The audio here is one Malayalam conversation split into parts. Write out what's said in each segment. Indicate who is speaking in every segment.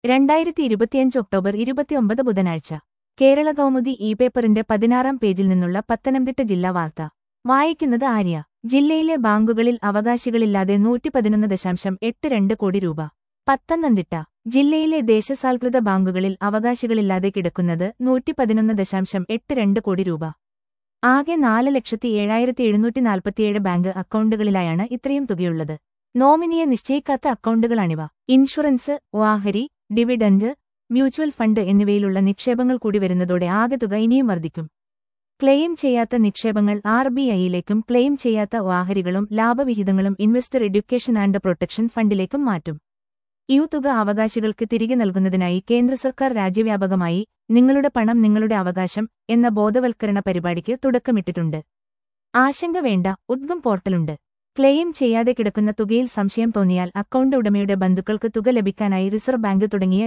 Speaker 1: 2025 ഒക്ടോബർ 29 ബുധനാഴ്ച കേരള കൗമുദി പേപ്പറിന്റെ 16-ാം പേജിൽ നിന്നുള്ള പത്തനംതിട്ട ജില്ലാ വാർത്ത വായിക്കുന്നത് ആര്യ. ജില്ലയിലെ ബാങ്കുകളിൽ അവകാശികളില്ലാതെ 111.82 കോടി രൂപ. പത്തനംതിട്ട ജില്ലയിലെ ദേശസാൽകൃത ബാങ്കുകളിൽ അവകാശികളില്ലാതെ കിടക്കുന്നത് 111.82 കോടി രൂപ. ആകെ 4,07,747 ബാങ്ക് അക്കൗണ്ടുകളിലായാണ് ഇത്രയും തുകയുള്ളത്. നോമിനിയെ നിശ്ചയിക്കാത്ത അക്കൗണ്ടുകളാണിവ. ഇൻഷുറൻസ്, ഓഹരി, ഡിവിഡന്റ്, മ്യൂച്വൽ ഫണ്ട് എന്നിവയിലുള്ള നിക്ഷേപങ്ങൾ കൂടി വരുന്നതോടെ ആകെ തുക ഇനിയും വർദ്ധിക്കും. ക്ലെയിം ചെയ്യാത്ത നിക്ഷേപങ്ങൾ RBIയിലേക്കും ക്ലെയിം ചെയ്യാത്ത ഓഹരികളും ലാഭവിഹിതങ്ങളും ഇൻവെസ്റ്റർ എഡ്യൂക്കേഷൻ ആൻഡ് പ്രൊട്ടക്ഷൻ ഫണ്ടിലേക്കും മാറ്റും. ഈ തുക അവകാശികൾക്ക് തിരികെ നൽകുന്നതിനായി കേന്ദ്ര സർക്കാർ രാജ്യവ്യാപകമായി നിങ്ങളുടെ പണം നിങ്ങളുടെ അവകാശം എന്ന ബോധവൽക്കരണ പരിപാടിക്ക് തുടക്കമിട്ടിട്ടുണ്ട്. ആശങ്ക വേണ്ട, ഉദ്ഗം പോർട്ടലുണ്ട്. ക്ലെയിം ചെയ്യാതെ കിടക്കുന്ന തുകയിൽ സംശയം തോന്നിയാൽ അക്കൗണ്ട് ഉടമയുടെ ബന്ധുക്കൾക്ക് തുക ലഭിക്കാനായി റിസർവ് ബാങ്ക് തുടങ്ങിയ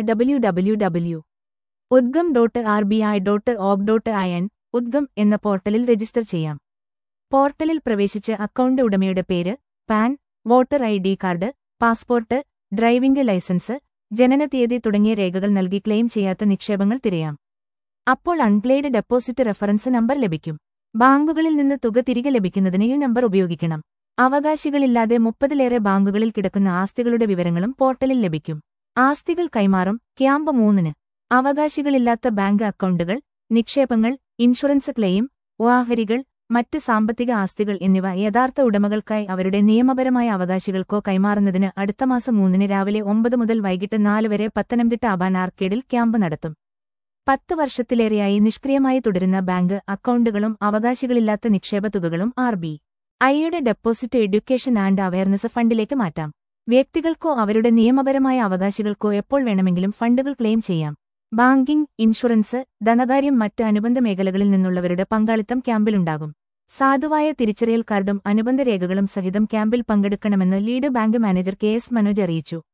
Speaker 1: www.udgam.rbi.org.in ഉദ്ഗം എന്ന പോർട്ടലിൽ രജിസ്റ്റർ ചെയ്യാം. പോർട്ടലിൽ പ്രവേശിച്ച് അക്കൗണ്ട് ഉടമയുടെ പേര്, PAN, voter ID card, passport, driving licence, ജനനതീയതി തുടങ്ങിയ രേഖകൾ നൽകി ക്ലെയിം ചെയ്യാത്ത നിക്ഷേപങ്ങൾ തിരയാം. അപ്പോൾ അൺക്ലെയിംഡ് ഡെപ്പോസിറ്റ് റഫറൻസ് നമ്പർ ലഭിക്കും. ബാങ്കുകളിൽ നിന്ന് തുക തിരികെ ലഭിക്കുന്നതിന് ഈ നമ്പർ ഉപയോഗിക്കണം. അവകാശികളില്ലാതെ 30-ലേറെ ബാങ്കുകളിൽ കിടക്കുന്ന ആസ്തികളുടെ വിവരങ്ങളും പോർട്ടലിൽ ലഭിക്കും. ആസ്തികൾ കൈമാറും. ക്യാമ്പ് 3-ന് അവകാശികളില്ലാത്ത ബാങ്ക് അക്കൗണ്ടുകൾ, നിക്ഷേപങ്ങൾ, ഇൻഷുറൻസ് ക്ലെയിം, ഓഹരികൾ, മറ്റ് സാമ്പത്തിക ആസ്തികൾ എന്നിവ യഥാർത്ഥ ഉടമകൾക്കായി അവരുടെ നിയമപരമായ അവകാശികൾക്കോ കൈമാറുന്നതിന് അടുത്ത മാസം 3-ന് രാവിലെ 9 മുതൽ വൈകിട്ട് 4 വരെ പത്തനംതിട്ട അബാൻ ആർക്കേഡിൽ ക്യാമ്പ് നടത്തും. 10 വർഷത്തിലേറെയായി നിഷ്ക്രിയമായി തുടരുന്ന ബാങ്ക് അക്കൗണ്ടുകളും അവകാശികളില്ലാത്ത നിക്ഷേപ തുകകളും RBIയുടെ ഡെപ്പോസിറ്റ് എഡ്യൂക്കേഷൻ ആൻഡ് അവയർനെസ് ഫണ്ടിലേക്ക് മാറ്റാം. വ്യക്തികൾക്കോ അവരുടെ നിയമപരമായ അവകാശികൾക്കോ എപ്പോൾ വേണമെങ്കിലും ഫണ്ടുകൾ ക്ലെയിം ചെയ്യാം. ബാങ്കിംഗ്, ഇൻഷുറൻസ്, ധനകാര്യം, മറ്റ് അനുബന്ധ മേഖലകളിൽ നിന്നുള്ളവരുടെ പങ്കാളിത്തം ക്യാമ്പിലുണ്ടാകും. സാധുവായ തിരിച്ചറിയൽ കാർഡും അനുബന്ധ രേഖകളും സഹിതം ക്യാമ്പിൽ പങ്കെടുക്കണമെന്ന് lead bank manager KS Manoj അറിയിച്ചു.